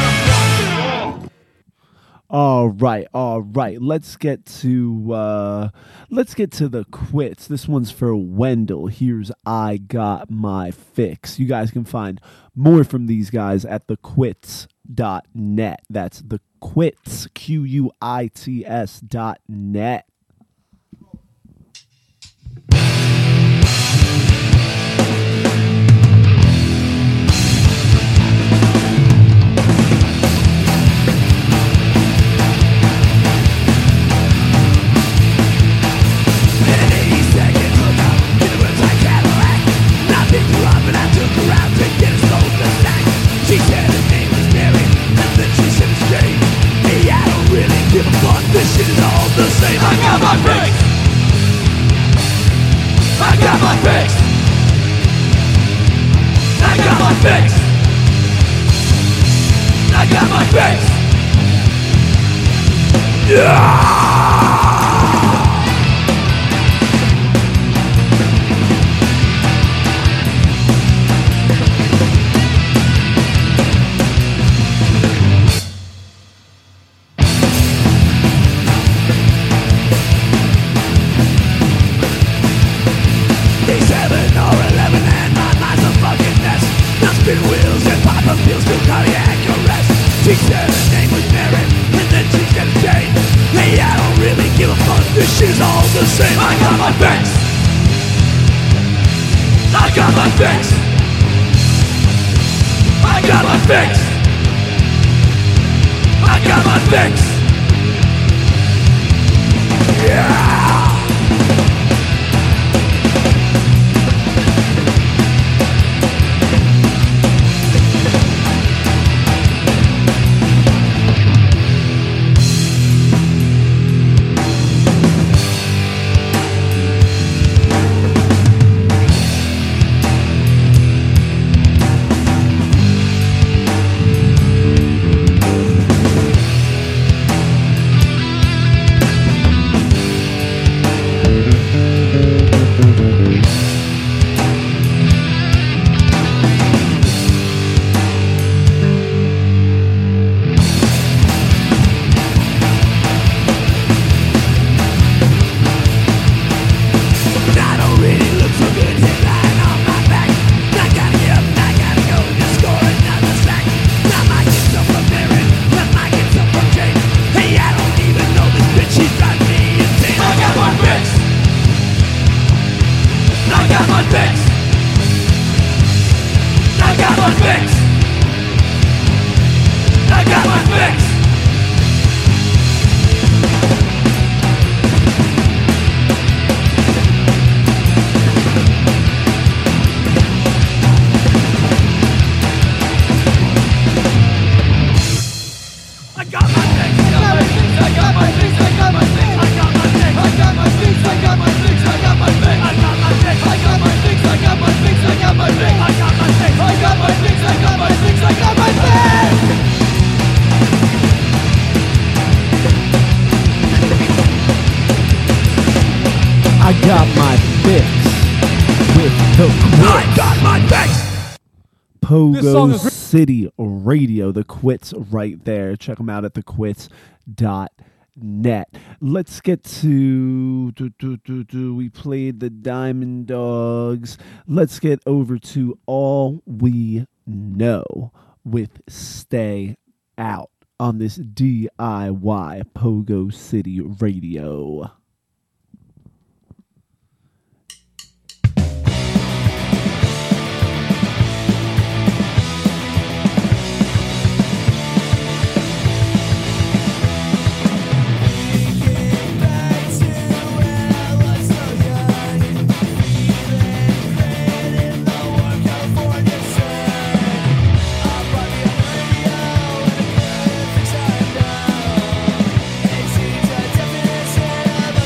All right, all right. Let's get to uh, let's get to the quits. This one's for Wendell. Here's I Got My Fix. You guys can find more from these guys at the quits dot net. That's the Quits, Q U I T S dot net. This shit is all the same. I got my fix. I got my fix. I got my fix. I got my fix. Yeah! Spin wheels and pop-up pills to cardiac arrest. She said her name was Mary, and then she said Jane. Hey, I don't really give a fuck, this shit's all the same. I got my fix. I got my fix. I got my fix. I got my fix. Yeah! Pogo City Radio, The Quits right there. Check them out at the quits dot net. Let's get to, do, do, do, do. We played the Diamond Dogs. Let's get over to All We Know with Stay Out on this D I Y Pogo City Radio. Definition of a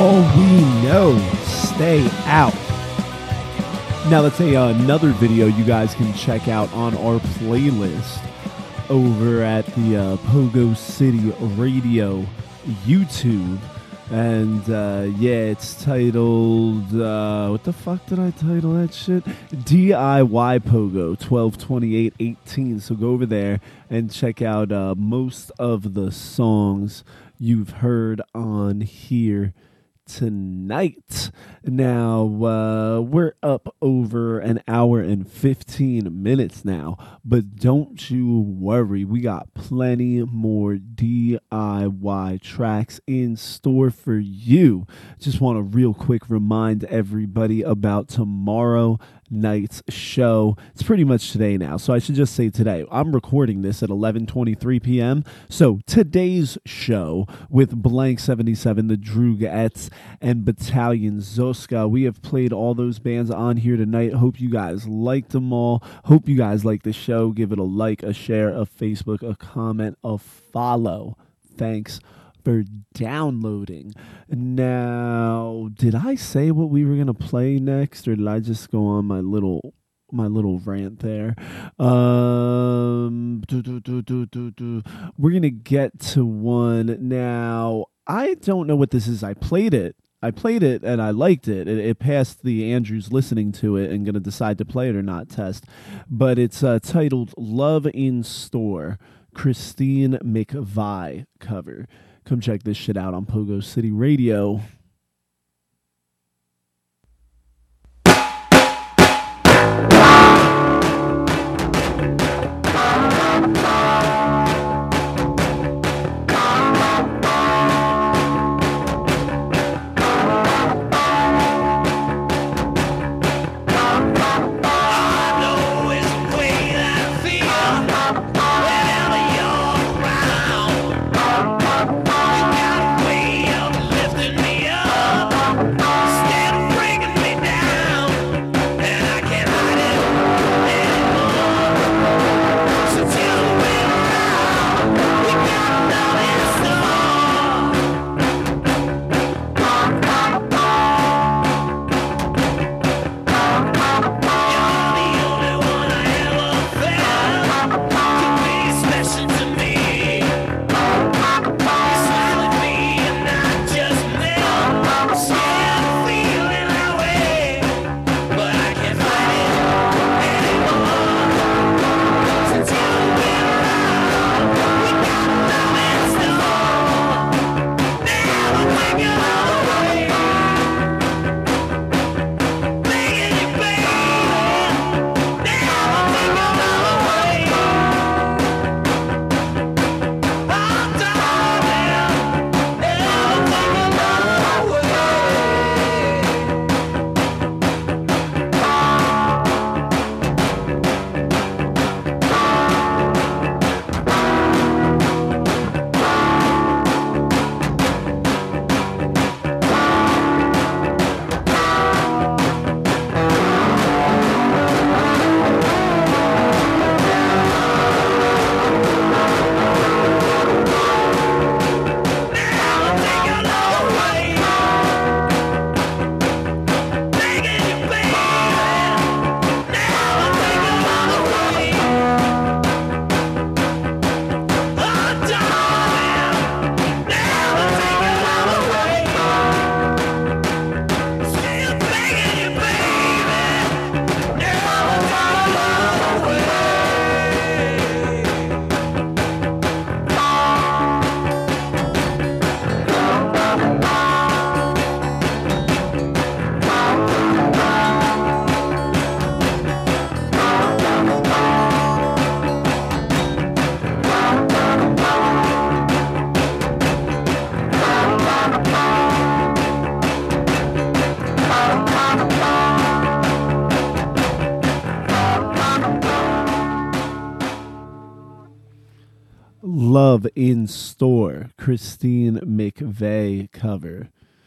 all we know. Stay out. Now that's a, uh, another video you guys can check out on our playlist over at the uh, Pogo City Radio YouTube. And uh, yeah, it's titled, uh, what the fuck did I title that shit? D I Y Pogo twelve twenty-eight eighteen. So go over there and check out uh, most of the songs you've heard on here tonight. Now, uh, we're up over an hour and fifteen minutes now, but don't you worry. We got plenty more D I Y tracks in store for you. Just want to real quick remind everybody about tomorrow night's show. It's pretty much today now, so I should just say today. I'm recording this at eleven twenty-three p.m. So today's show with Blank seventy-seven, the Drugettes, and Battalion Zoska. We have played all those bands on here tonight. Hope you guys liked them all. Hope you guys like the show. Give it a like, a share, a Facebook, a comment, a follow. Thanks for downloading. Now, did I say what we were gonna play next, or did I just go on my little my little rant there? Um, do, do, do, do, do, do. We're gonna get to one now. I don't know what this is. I played it. I played it and I liked it. It, it passed the Andrews listening to it and gonna decide to play it or not test. But it's uh, titled "Love in Store," Christine McVie cover. Come check this shit out on Pogo City Radio. Love in Store, Christine McVie cover.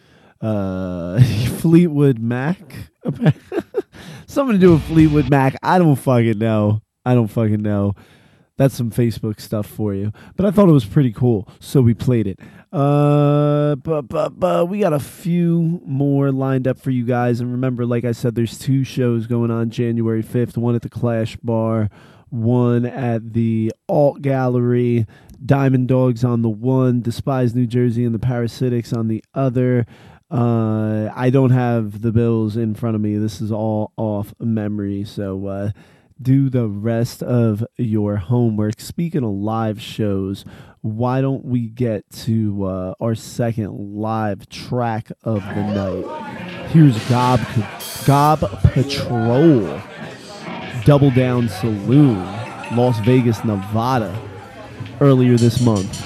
Uh, Fleetwood Mac. Something to do with Fleetwood Mac. I don't fucking know. I don't fucking know. That's some Facebook stuff for you. But I thought it was pretty cool, so we played it. Uh, but, but, but we got a few more lined up for you guys. And remember, like I said, there's two shows going on January fifth, one at the Clash Bar, one at the Alt Gallery, Diamond Dogs on the one, Despise New Jersey and the Parasitics on the other. Uh, I don't have the bills in front of me. This is all off memory, so uh, do the rest of your homework. Speaking of live shows, why don't we get to uh, our second live track of the night? Here's Gob, Gob Patrol, Double Down Saloon, Las Vegas, Nevada, earlier this month.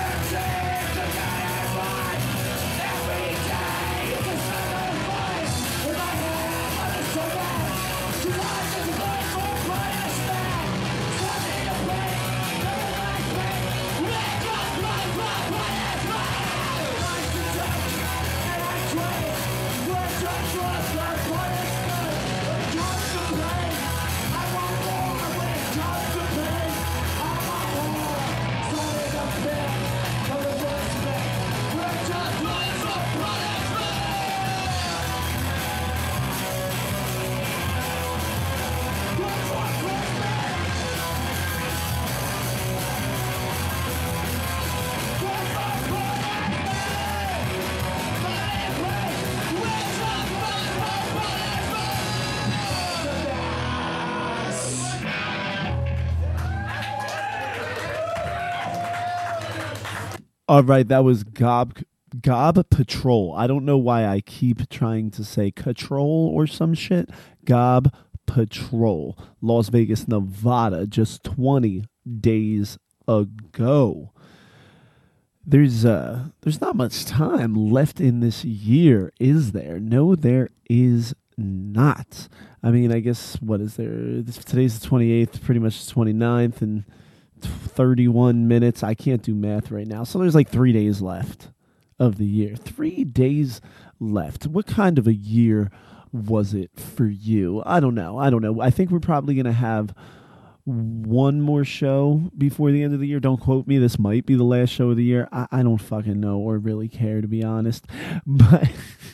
All right, that was Gob Gob Patrol. I don't know why I keep trying to say Control or some shit. Gob Patrol, Las Vegas, Nevada, just twenty days ago. There's uh, there's not much time left in this year, is there? No, there is not. I mean, I guess, what is there? This, today's the twenty-eighth, pretty much the twenty-ninth, and thirty-one minutes. I can't do math right now. So there's like three days left of the year. Three days left. What kind of a year was it for you? I don't know. I don't know. I think we're probably going to have one more show before the end of the year. Don't quote me. This might be the last show of the year. I, I don't fucking know or really care, to be honest. But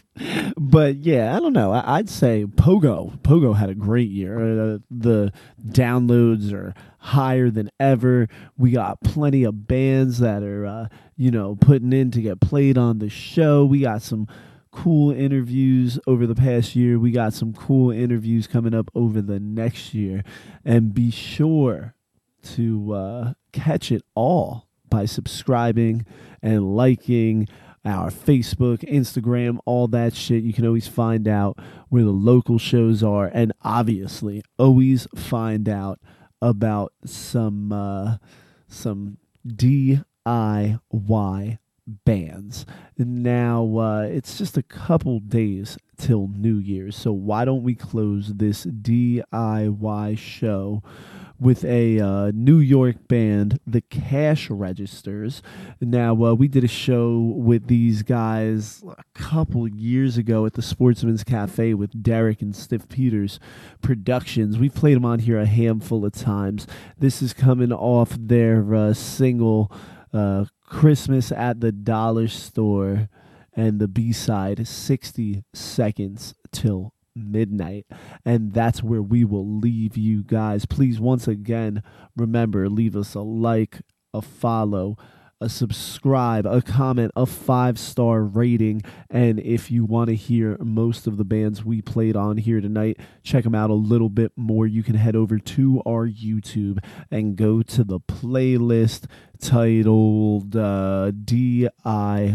but yeah, I don't know. I, I'd say Pogo. Pogo had a great year. Uh, the downloads are higher than ever. We got plenty of bands that are, uh, you know, putting in to get played on the show. We got some cool interviews over the past year. We got some cool interviews coming up over the next year. And be sure to uh, catch it all by subscribing and liking our Facebook, Instagram, all that shit. You can always find out where the local shows are, and obviously always find out about some uh, some D I Y bands. Now, uh, it's just a couple days till New Year's, so why don't we close this D I Y show with a uh, New York band, the Cash Registers. Now, uh, we did a show with these guys a couple years ago at the Sportsman's Cafe with Derek and Stiff Peters Productions. We've played them on here a handful of times. This is coming off their uh, single, uh, Christmas at the Dollar Store, and the B-side, sixty seconds Till Midnight. And that's where we will leave you guys. Please, once again, remember, leave us a like, a follow, a subscribe, a comment, a five-star rating. And if you want to hear most of the bands we played on here tonight, check them out a little bit more, you can head over to our YouTube and go to the playlist titled uh, D I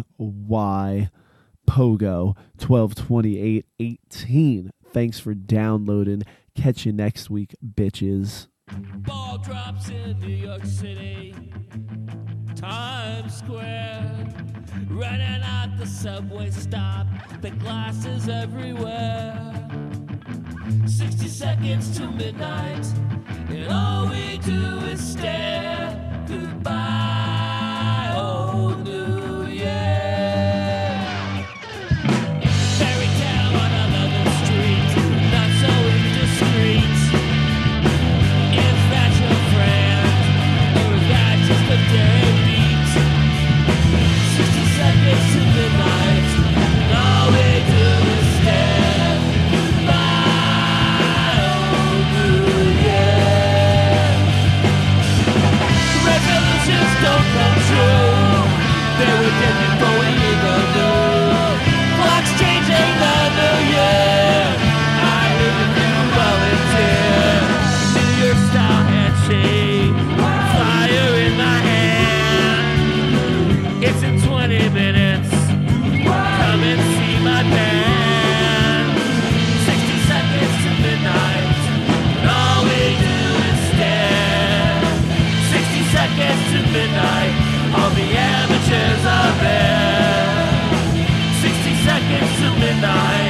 Y Pogo twelve twenty-eight eighteen. Thanks for downloading. Catch you next week, bitches. Ball drops in New York City, Times Square, running out the subway stop, the glasses everywhere. Sixty seconds to midnight, and all we do is stare. Goodbye, old New Year. midnight. All the amateurs are there. Sixty seconds to midnight.